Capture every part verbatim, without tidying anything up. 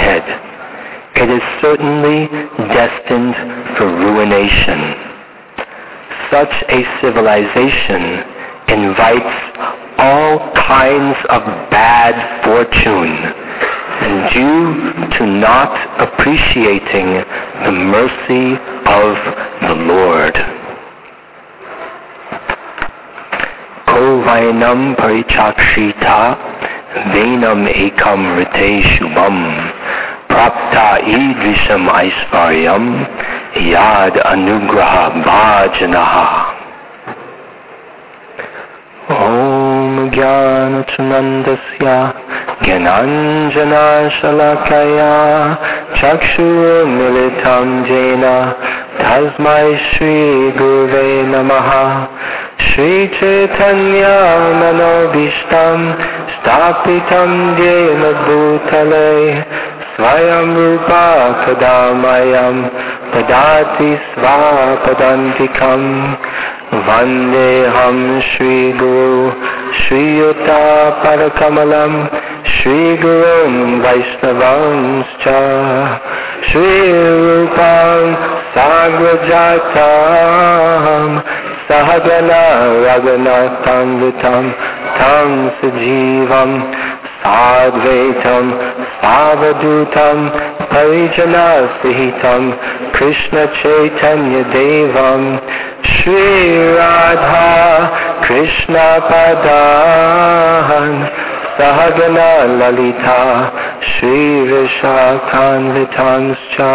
ahead. It is certainly destined for ruination. Such a civilization invites all kinds of bad fortune, and due to not appreciating the mercy of the Lord. Ko vainam parichakshita venam ekam rite shubham prapta idrisham aisvaryam yad anugraha bhajanaha. Om Jnana Chinandasya Jnananjana Shalakaya Chakshur Militam Jena Tasmai Shri Guruve Namaha. Shri Chaitanya Manobishtam Stapitam Jena Bhutale Svayam Rupa Kadamayam Padati Svapadantikam. Vandeham Shri Guru Shri Yuta Parakamalam Shri Gurun Vaishnavanscha Shri Rupam Sagrajatam Sahagana Raghunatham Vitam Tam Sajivam Sadvaitam Savadutam Parijana Sihitam Krishna Chaitanya Devam Shri Radha Krishna Padan Sahagana Lalita Shri Vishakhanvitanscha.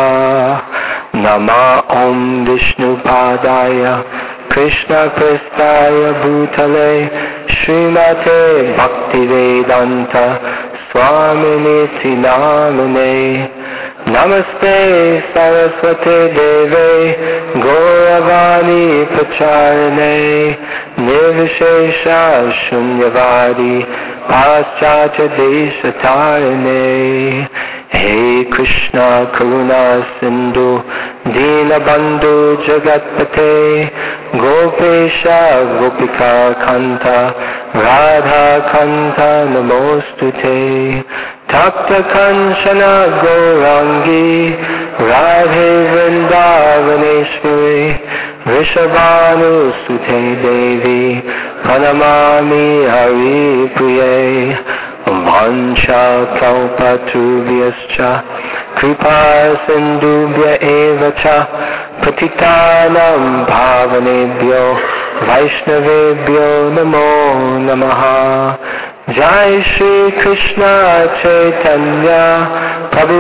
Nama Om Vishnu Padaya Krishna Prestaya Bhutale Srimate Bhaktivedanta Swaminiti Namane. Namaste Saraswate Deve Gauravani Pacharane Nirvishesha Shunyavadi Paschatya Deshatarane. Hey Krishna Karuna Sindhu Dinabandhu Jagatpate Gopesha Gopika Kanta Radha Kanta Namostute. Tapta Kanchana Gaurangi Radhe Vrindavaneshwari Rishabhanu Sute Devi Pranamami Hari Priye. Vancha Kalpatubhyascha Kripa Sindhubhya Evacha Patitanam Bhavanebhyo Vaishnavebhyo Namo Namaha. Jai Shri Krishna Chaitanya Prabhu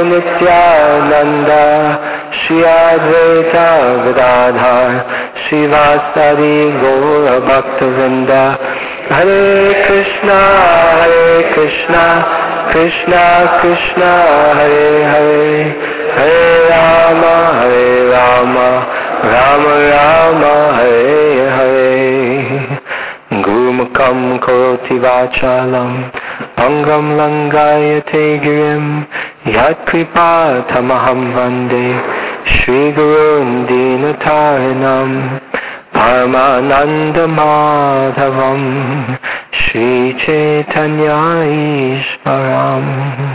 Nityananda Shri Advaita Gadadhar Srivasadi Gaura Bhaktavinda. Hare Krishna Hare Krishna Krishna Krishna Hare Hare Hare Rama Hare Rama Rama Rama Hare Hare. Gurumukam Karoti Vachalam Pangam Langayate Girim Yat Kripa Tamaham Vande Shri Gurun Dinatarinam Paramananda Madhavam Shri Chaitanya Ishvaram.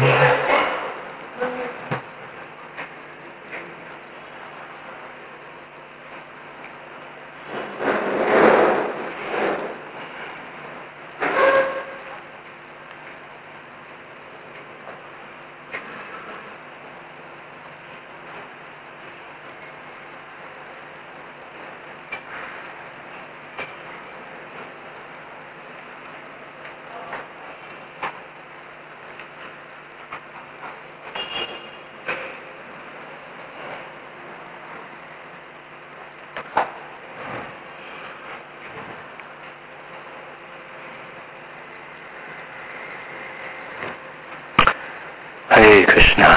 Hare Krishna.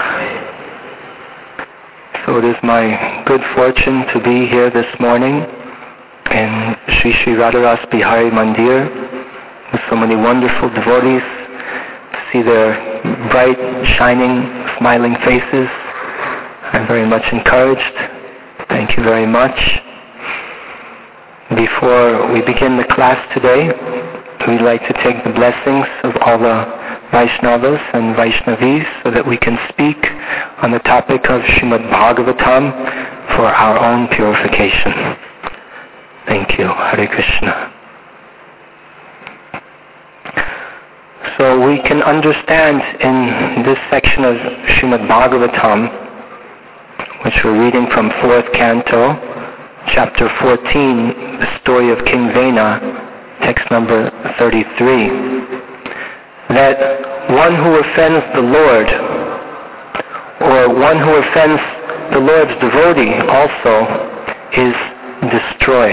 So it is my good fortune to be here this morning in Sri Sri Radharas Bihari Mandir with so many wonderful devotees, to see their bright, shining, smiling faces. I'm very much encouraged. Thank you very much. Before we begin the class today, we'd like to take the blessings of all the Vaishnavas and Vaishnavis so that we can speak on the topic of Srimad Bhagavatam for our own purification. Thank you. Hare Krishna. So we can understand in this section of Srimad Bhagavatam, which we're reading from fourth canto, chapter fourteen, the story of King Vena, text number thirty-three, that one who offends the Lord, or one who offends the Lord's devotee also, is destroyed.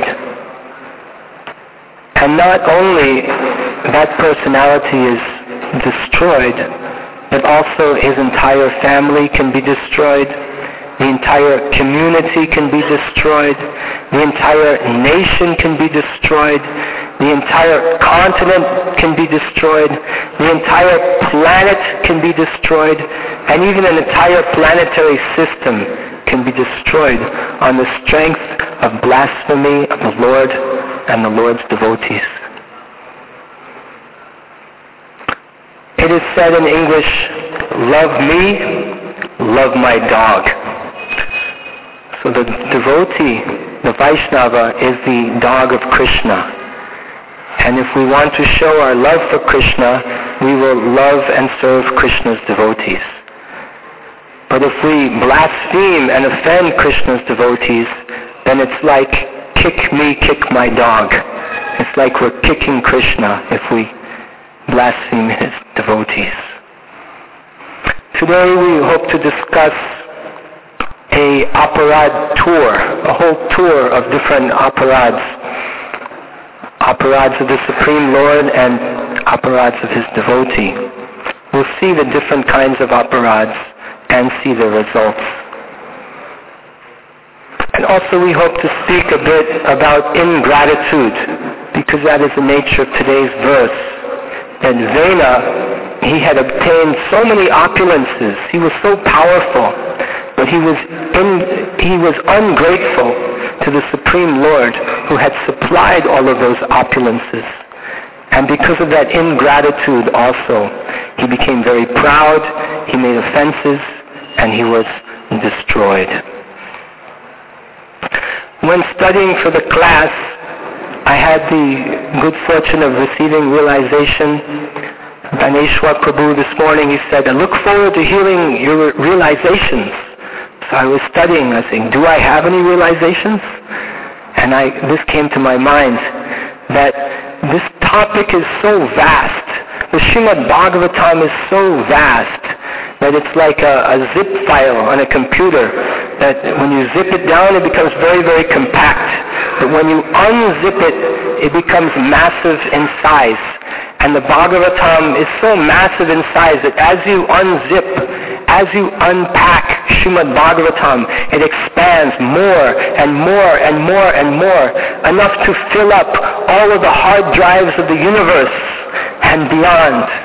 And not only that personality is destroyed, but also his entire family can be destroyed, the entire community can be destroyed, the entire nation can be destroyed, the entire continent can be destroyed, the entire planet can be destroyed, and even an entire planetary system can be destroyed on the strength of blasphemy of the Lord and the Lord's devotees. It is said in English, love me, love my dog. So the devotee, the Vaishnava, is the dog of Krishna. And if we want to show our love for Krishna, we will love and serve Krishna's devotees. But if we blaspheme and offend Krishna's devotees, then it's like, kick me, kick my dog. It's like we're kicking Krishna if we blaspheme his devotees. Today we hope to discuss a aparad tour, a whole tour of different aparads. Aparads of the Supreme Lord and aparads of his devotee. We'll see the different kinds of aparads and see the results. And also we hope to speak a bit about ingratitude, because that is the nature of today's verse. And Vena, he had obtained so many opulences, he was so powerful, but he was in, he was ungrateful to the Supreme Lord who had supplied all of those opulences. And because of that ingratitude also, he became very proud, he made offenses, and he was destroyed. When studying for the class, I had the good fortune of receiving realization. Dhaneshwar Prabhu this morning, he said, I look forward to hearing your realizations. So I was studying, I was saying, do I have any realizations? And I, this came to my mind, that this topic is so vast. The Srimad Bhagavatam is so vast that it's like a, a zip file on a computer, that when you zip it down, it becomes very, very compact. But when you unzip it, it becomes massive in size. And the Bhagavatam is so massive in size that as you unzip, as you unpack Srimad Bhagavatam, it expands more and more and more and more, enough to fill up all of the hard drives of the universe and beyond.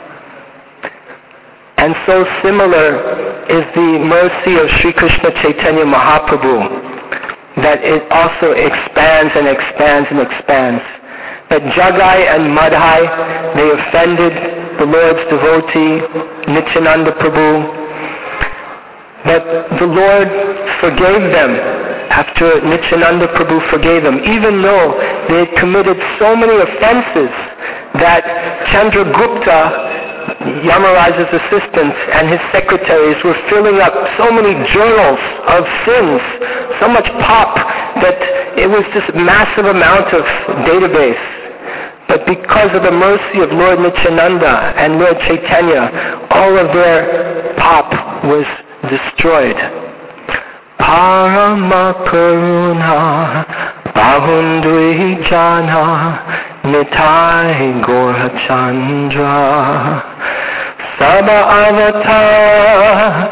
And so similar is the mercy of Sri Krishna Chaitanya Mahaprabhu, that it also expands and expands and expands. That Jagai and Madhai, they offended the Lord's devotee, Nityananda Prabhu, but the Lord forgave them after Nityananda Prabhu forgave them, even though they had committed so many offenses that Chandragupta, Yamaraj's assistants, and his secretaries were filling up so many journals of sins, so much pop, that it was just a massive amount of database. But because of the mercy of Lord Nityananda and Lord Chaitanya, all of their pop was destroyed. Parama Karuna Bahundri Jana Nitai Gorha Chandra Saba Avatar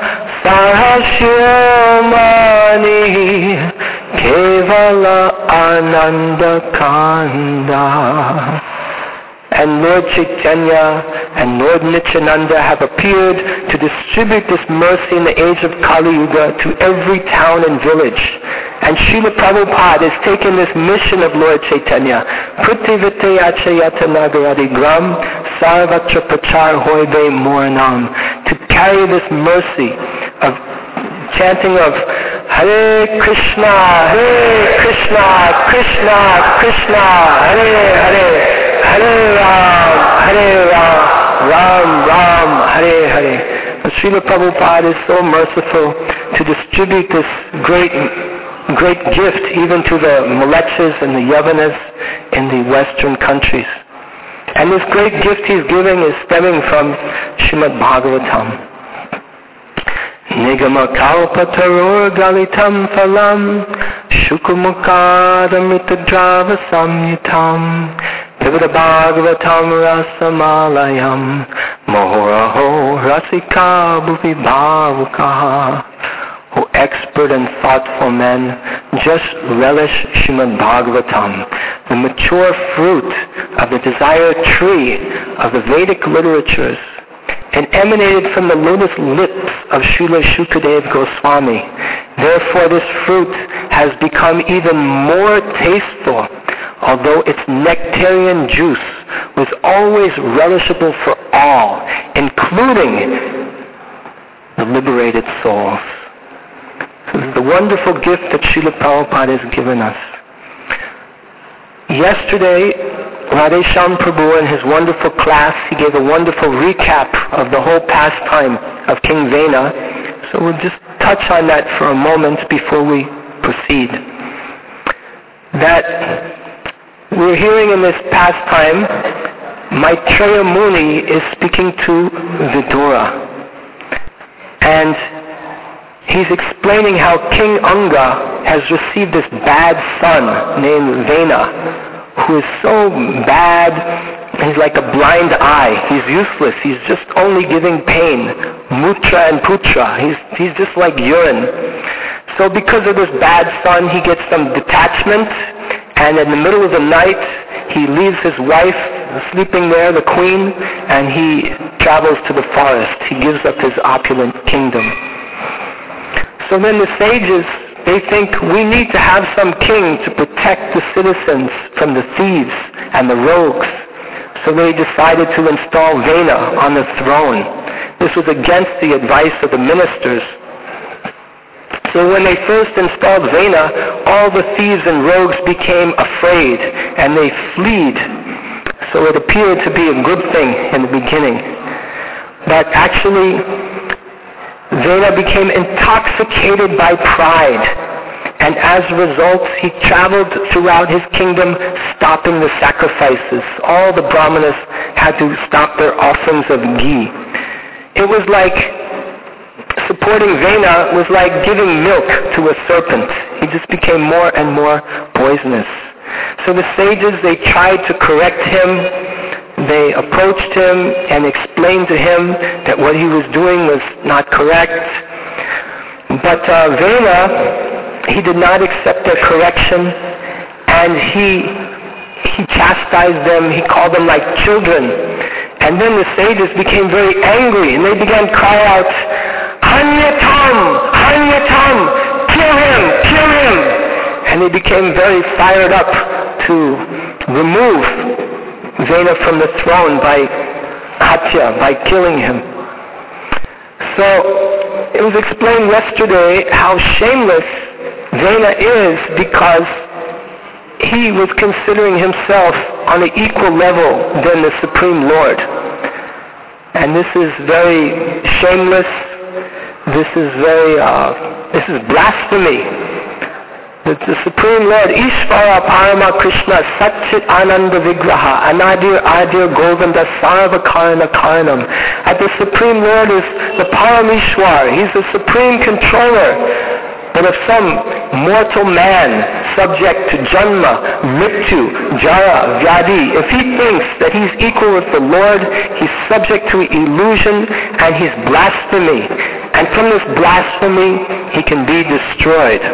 Sahashyamani Kevala Ananda Kanda. And Lord Chaitanya and Lord Nityananda have appeared to distribute this mercy in the age of Kali Yuga to every town and village. And Srila Prabhupada has taken this mission of Lord Chaitanya, Prithivite Achayata Nagaradi Gram Sarvatra Prachar Hoibe Moranam, to carry this mercy of chanting of Hare Krishna, Hare Krishna, Krishna, Krishna, Hare Hare, Hare Ram, Hare Ram, Ram Ram, Hare Hare. But Srila Prabhupada is so merciful to distribute this great, great gift even to the Mlechas and the Yavanas in the Western countries. And this great gift he's giving is stemming from Srimad Bhagavatam. Nigama kalpataror galitam phalam shukumukadamritadrava samyutam Pivata Bhagavatam rasamalayam mohoraho rasika bhuvi bhavukaha. O expert and thoughtful men, just relish Srimad Bhagavatam, the mature fruit of the desired tree of the Vedic literatures, and emanated from the lotus lips of Srila Shukadev Goswami. Therefore, this fruit has become even more tasteful, although its nectarian juice was always relishable for all, including the liberated souls. This is the wonderful gift that Srila Prabhupada has given us. Yesterday, Radhesham Prabhu in his wonderful class, he gave a wonderful recap of the whole pastime of King Vena. So we'll just touch on that for a moment before we proceed. That we're hearing in this pastime, Maitreya Muni is speaking to Vidura. And he's explaining how King Anga has received this bad son named Vena, who is so bad, he's like a blind eye. He's useless. He's just only giving pain. Mutra and putra. He's, he's just like urine. So because of this bad son, he gets some detachment, and in the middle of the night, he leaves his wife sleeping there, the queen, and he travels to the forest. He gives up his opulent kingdom. So then the sages, they think we need to have some king to protect the citizens from the thieves and the rogues. So they decided to install Vena on the throne. This was against the advice of the ministers. So when they first installed Vena, all the thieves and rogues became afraid and they fled. So it appeared to be a good thing in the beginning. But actually, Vena became intoxicated by pride, and as a result, he traveled throughout his kingdom stopping the sacrifices. All the brahmanas had to stop their offerings of ghee. It was like, supporting Vena was like giving milk to a serpent. He just became more and more poisonous. So the sages, they tried to correct him. They approached him and explained to him that what he was doing was not correct. But uh, Vena, he did not accept their correction, and he he chastised them. He called them like children. And then the sages became very angry, and they began to cry out, Hanyatam! Hanyatam! Kill him! Kill him! And they became very fired up to remove Vena from the throne by hatya, by killing him. So it was explained yesterday how shameless Vena is, because he was considering himself on an equal level than the Supreme Lord. And this is very shameless. This is very, uh, this is blasphemy. That the Supreme Lord, Ishvara Parama Krishna, Satchit Ananda Vigraha, Anadir Adir Govinda Sarva Karana Karanam. That the Supreme Lord is the Parameshwar. He's the Supreme Controller. But if some mortal man, subject to Janma, Mrityu, Jara, Vyadi, if he thinks that he's equal with the Lord, he's subject to illusion and he's blasphemy. And from this blasphemy, he can be destroyed.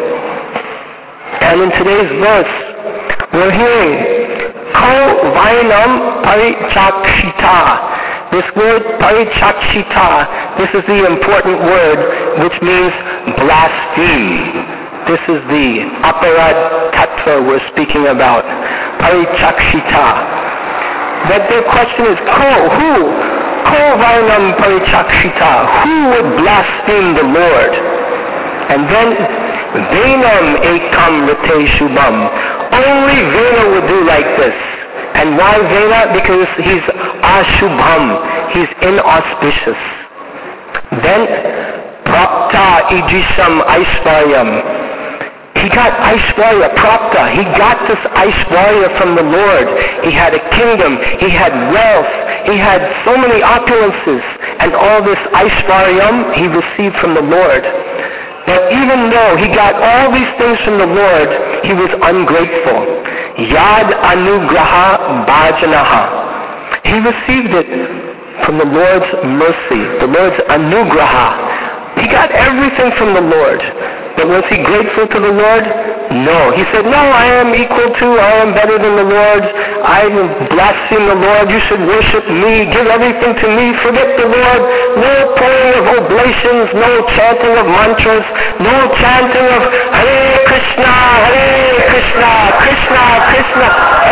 And in today's verse, we're hearing Ko Vainam Parichakshita. This word Parichakshita, this is the important word which means blaspheme. This is the aparad tattva we're speaking about, parichakshita. That their question is, Ko, who? Ko varnam parichakshita. Who would blaspheme the Lord? And then, venam ekam rite shubham. Only Vena would do like this. And why Vena? Because he's ashubham. He's inauspicious. Then, prapta ijisham aishvaryam. He got Aishwarya, Prapta. He got this Aishwarya from the Lord. He had a kingdom. He had wealth. He had so many opulences. And all this Aishwaryam he received from the Lord. But even though he got all these things from the Lord, he was ungrateful. Yad anugraha bhajanaha. He received it from the Lord's mercy, the Lord's anugraha. He got everything from the Lord. But was he grateful to the Lord? No. He said, no, I am equal to, I am better than the Lord. I blaspheme the Lord. You should worship me. Give everything to me. Forget the Lord. No praying of oblations. No chanting of mantras. No chanting of Hare Krishna, Hare Krishna, Krishna, Krishna.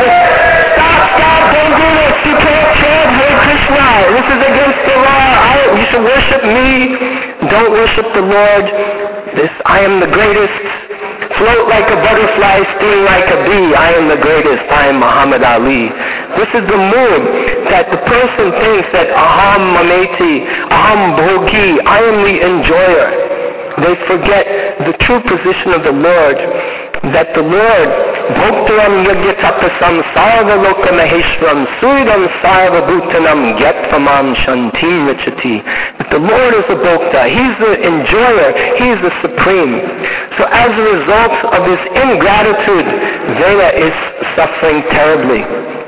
Stop, stop. Don't do this. You can't chant Hare Krishna. This is against the law. I, you should worship me. Don't worship the Lord. This, I am the greatest. Float like a butterfly, sting like a bee. I am the greatest. I am Muhammad Ali. This is the mood that the person thinks that aham mameti, aham bhogi, I am the enjoyer. They forget the true position of the Lord. That the Lord, bhoktaram yagyatapasam sarva loka maheshwaram suridam sarva bhutanam gyatpamam shantim richati. That the Lord is the bhokta. He's the enjoyer. He's the supreme. So as a result of this ingratitude, Vena is suffering terribly.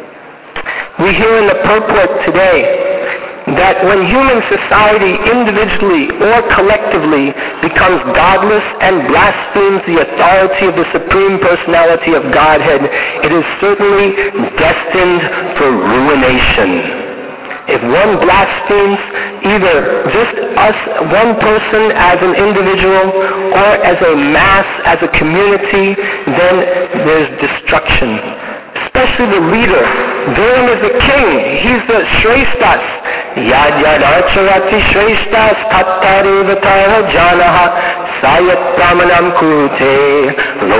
We hear in the purport today that when human society individually or collectively becomes godless and blasphemes the authority of the Supreme Personality of Godhead, it is certainly destined for ruination. If one blasphemes either just us, one person as an individual, or as a mass, as a community, then there's destruction. Especially the leader. Verum is the king. He's the Shreshtas. Yad yad archarati Shreshtas tattarivatara janaha sayat pramanam kurute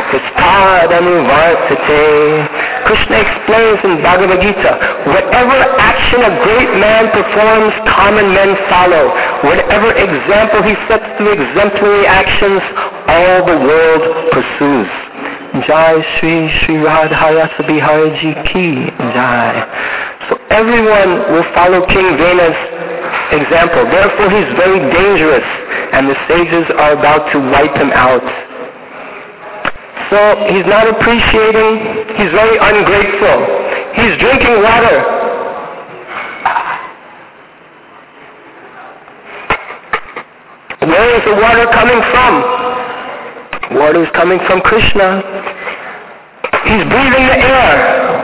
lokastadanuvartate. Krishna explains in Bhagavad Gita, whatever action a great man performs, common men follow. Whatever example he sets through exemplary actions, all the world pursues. Jai Shri Shri Radharasa Bihari Ji Ki Jai. So everyone will follow King Vena's example. Therefore he's very dangerous and the sages are about to wipe him out. So he's not appreciating, he's very ungrateful. He's drinking water. Where is the water coming from? Water is coming from Krishna. He's breathing the air.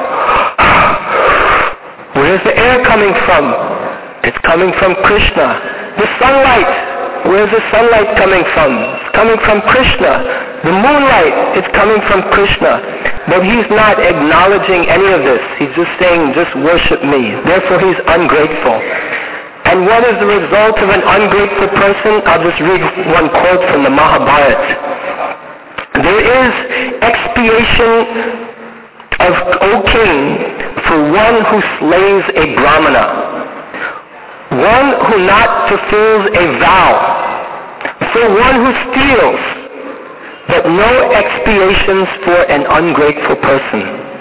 Where is the air coming from? It's coming from Krishna. The sunlight. Where is the sunlight coming from? It's coming from Krishna. The moonlight is coming from Krishna. But he's not acknowledging any of this. He's just saying, just worship me. Therefore he's ungrateful. And what is the result of an ungrateful person? I'll just read one quote from the Mahabharata. There is expiation of, O king, for one who slays a brahmana, one who not fulfills a vow, for one who steals, but no expiations for an ungrateful person.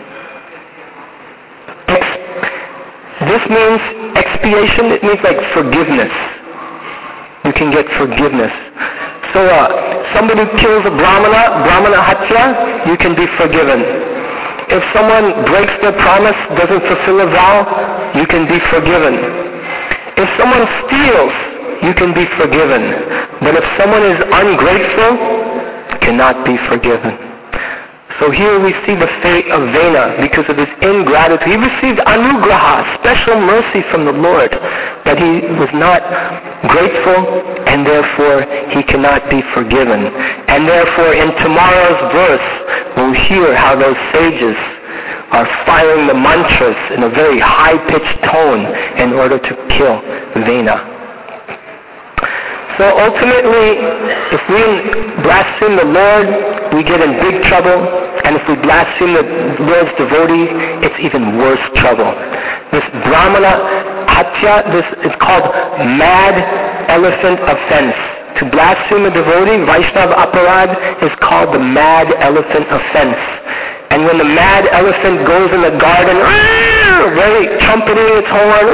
Ex- this means expiation, it means like forgiveness. You can get forgiveness. So uh, somebody who kills a brahmana, brahmana hatya, you can be forgiven. If someone breaks their promise, doesn't fulfill a vow, you can be forgiven. If someone steals, you can be forgiven. But if someone is ungrateful, cannot be forgiven. So here we see the fate of Vena because of his ingratitude. He received anugraha, special mercy from the Lord, but he was not grateful, and therefore he cannot be forgiven. And therefore in tomorrow's verse, we'll hear how those sages are firing the mantras in a very high-pitched tone in order to kill Vena. So ultimately, if we blaspheme the Lord, we get in big trouble. And if we blaspheme the Lord's devotee, it's even worse trouble. This Brahmana Hatya, this is called mad elephant offense. To blaspheme a devotee, Vaishnava Aparad, is called the mad elephant offense. And when the mad elephant goes in the garden, very trumpeting its horn,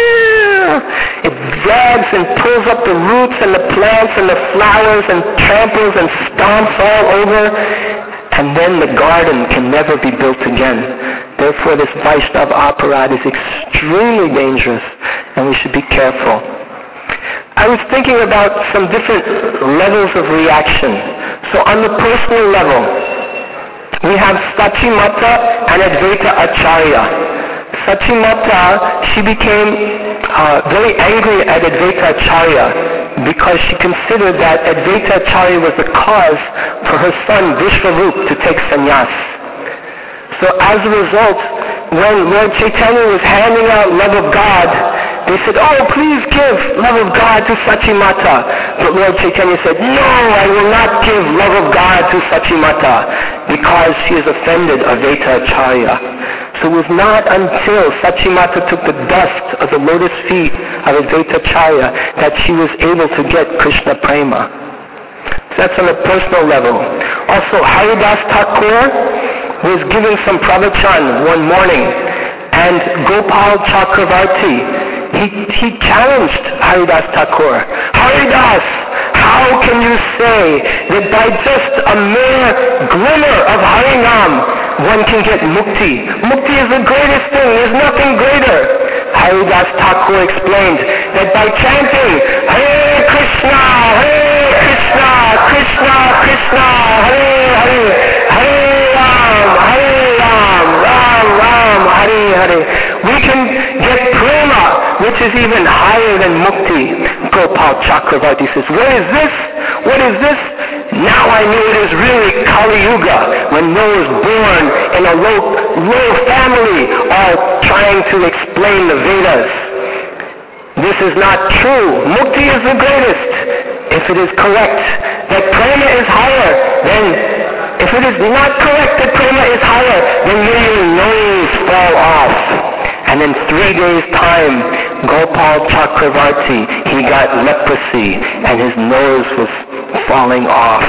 it drags and pulls up the roots and the plants and the flowers and tramples and stomps all over, and then the garden can never be built again. Therefore, this Vaishnava Aparad is extremely dangerous, and we should be careful. I was thinking about some different levels of reaction. So on the personal level, we have Sachimata and Advaita Acharya. Sachimata, she became uh, very angry at Advaita Acharya because she considered that Advaita Acharya was the cause for her son Vishwarup to take sannyas. So as a result, when Lord Chaitanya was handing out love of God, they said, oh, please give love of God to Sachimata. But Lord Chaitanya said, no, I will not give love of God to Sachimata because she has offended Advaita Acharya. So it was not until Sachimata took the dust of the lotus feet of Advaita Acharya that she was able to get Krishna Prema. So that's on a personal level. Also, Haridas Thakur was giving some pravachan one morning, and Gopal Chakravarti, he, he challenged Haridas Thakur. Haridas, how can you say that by just a mere glimmer of Harinam, one can get mukti? Mukti is the greatest thing. There's nothing greater. Haridas Thakur explained that by chanting Hare Krishna, Hare Krishna, Krishna Krishna, Hare Hare, Hare Ram, Hare Ram, Ram Ram, Hare Hare, we can get prema, which is even higher than mukti. Gopal Chakravarti says, what is this? What is this? Now I knew it is really Kali Yuga, when Noah was born in a low, low family, all trying to explain the Vedas. This is not true. Mukti is the greatest. If it is correct that prema is higher, then if it is not correct that prema is higher, then may your nose fall off. And in three days' time, Gopal Chakravarti, he got leprosy, and his nose was falling off.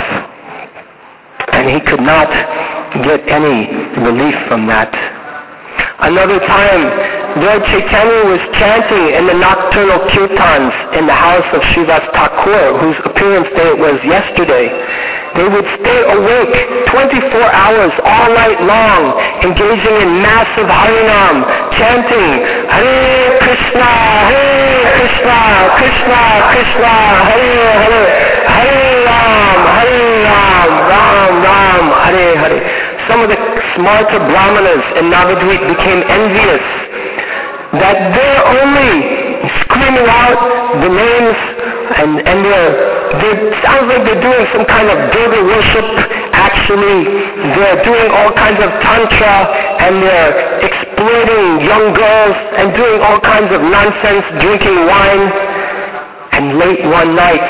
And he could not get any relief from that. Another time, Lord Chaitanya was chanting in the nocturnal kirtans in the house of Srivas Thakur, whose appearance day it was yesterday. They would stay awake twenty-four hours all night long, engaging in massive Harinam, chanting Hare Krishna, Hare Krishna, Krishna Krishna, Hare Hare, Hare Ram, Hare Ram, Ram Ram, Hare Hare. Some of the smarter brahmanas in Navadvip became envious that they're only screaming out the names, and, and they're, they're, it sounds like they're doing some kind of Durga worship. Actually, they're doing all kinds of tantra, and they're exploiting young girls and doing all kinds of nonsense, drinking wine. And late one night,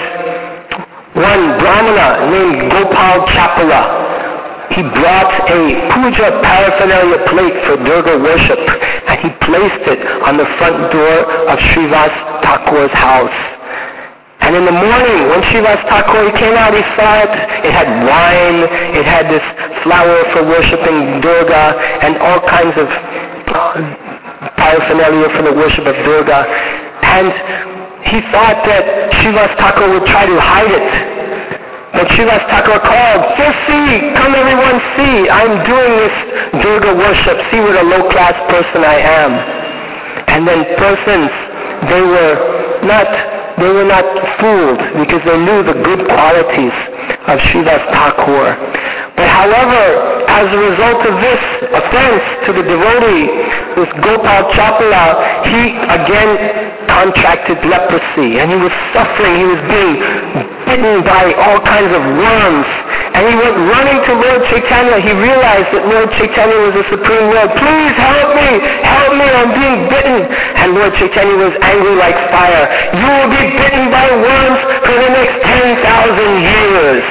one brahmana named Gopal Chapala, he brought a puja paraphernalia plate for Durga worship, and he placed it on the front door of Srivas Thakur's house. And in the morning, when Srivas Thakur came out, he saw it. It had wine, it had this flower for worshipping Durga, and all kinds of paraphernalia for the worship of Durga. And he thought that Srivas Thakur would try to hide it. But Srivas Thakur called, just see, come everyone see, I'm doing this Durga worship, see what a low-class person I am. And then persons, they were not, they were not fooled because they knew the good qualities of Srivas Thakur. But however, as a result of this offense to the devotee, this Gopal Chapala, he again contracted leprosy, and he was suffering. He was being bitten by all kinds of worms, and he went running to Lord Chaitanya. He realized that Lord Chaitanya was the Supreme Lord. Please help me, help me, I'm being bitten. And Lord Chaitanya was angry like fire. You will be bitten by worms for the next ten thousand years.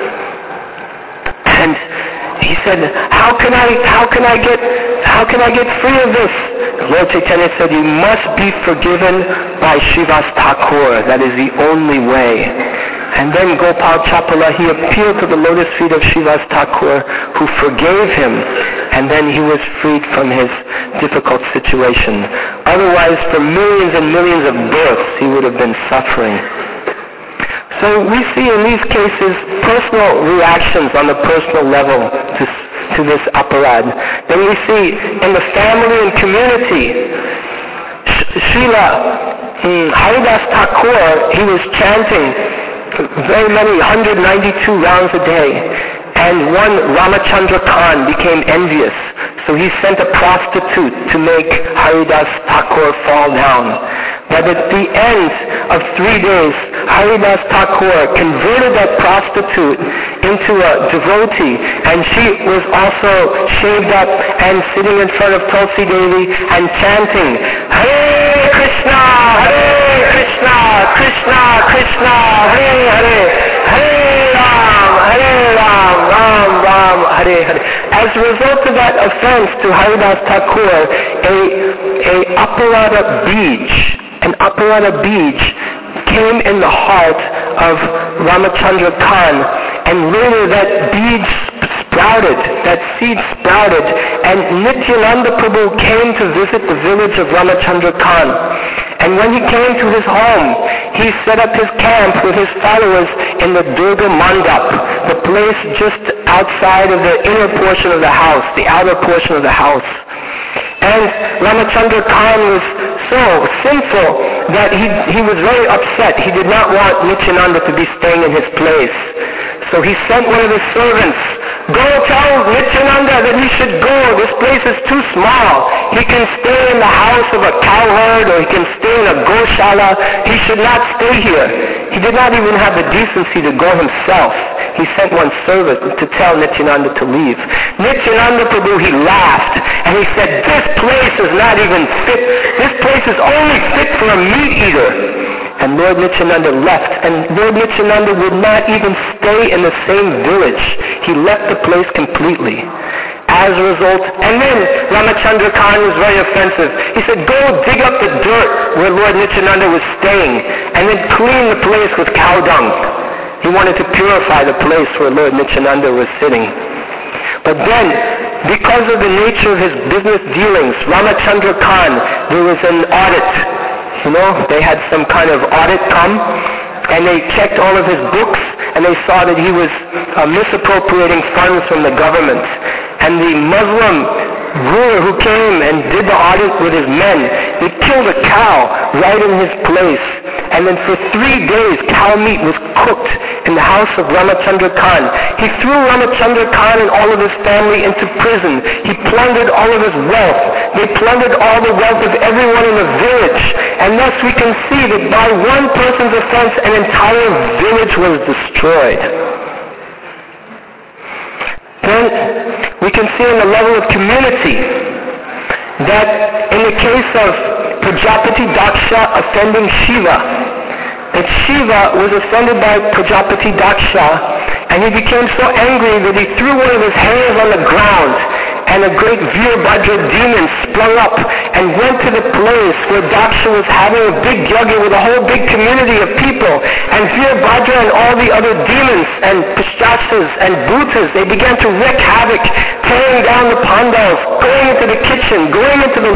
And he said, how can I, how can I get, how can I get free of this? Lord Chaitanya said, you must be forgiven by Srivas Thakur. That is the only way. And then Gopal Chapala, he appealed to the lotus feet of Srivas Thakur, who forgave him, and then he was freed from his difficult situation. Otherwise, for millions and millions of births, he would have been suffering. So we see in these cases personal reactions on the personal level to, to this aparad. Then we see in the family and community, Srila um, Haridas Thakur, he was chanting very many, one hundred ninety-two rounds a day. And one Ramachandra Khan became envious, so he sent a prostitute to make Haridas Thakur fall down. But at the end of three days, Haridas Thakur converted that prostitute into a devotee, and she was also shaved up and sitting in front of Tulsi Devi and chanting, Hare Krishna, Hare Krishna, Krishna Krishna, Hare Hare, Hare Ram, Hare Ram, Ram Ram, Hare Hare. As a result of that offense to Haridas Thakur, a, a aparada beej, an aparada beej came in the heart of Ramachandra Khan, and later that beej sprouted, that seed sprouted, and Nityananda Prabhu came to visit the village of Ramachandra Khan. And when he came to his home, he set up his camp with his followers in the Durga Mandap, the place just outside of the inner portion of the house, the outer portion of the house. And Ramachandra Khan was so sinful that he, he was very upset. He did not want Nityananda to be staying in his place. So he sent one of his servants, go tell Nityananda that he should go. This place is too small. He can stay in the house of a cowherd, or he can stay in a goshala. He should not stay here. He did not even have the decency to go himself. He sent one servant to tell Nityananda to leave. Nityananda Prabhu, he laughed, and he said, this place is not even fit. This place is only fit for a meat eater. And Lord Nityananda left, and Lord Nityananda would not even stay in the same village. He left the place completely. As a result, and then Ramachandra Khan was very offensive. He said, go dig up the dirt where Lord Nityananda was staying, and then clean the place with cow dung. He wanted to purify the place where Lord Nityananda was sitting. But then, because of the nature of his business dealings, Ramachandra Khan, there was an audit. You know, they had some kind of audit come, and they checked all of his books, and they saw that he was uh, misappropriating funds from the government. And the Muslim ruler who came and did the audit with his men, he killed a cow right in his place. And then for three days, cow meat was cooked in the house of Ramachandra Khan. He threw Ramachandra Khan and all of his family into prison. He plundered all of his wealth. They plundered all the wealth of everyone in the village. And thus we can see that by one person's offense, an entire village was destroyed. Then we can see on the level of community that in the case of Prajapati Daksha offending Shiva, that Shiva was offended by Prajapati Daksha, and he became so angry that he threw one of his hairs on the ground, and a great Veerbhadra demon sprung up and went to the place where Daksha was having a big yajna with a whole big community of people. And Veerbhadra and all the other demons and Pishachas and Bhutas, they began to wreak havoc, tearing down the pandals, going into the kitchen, going into the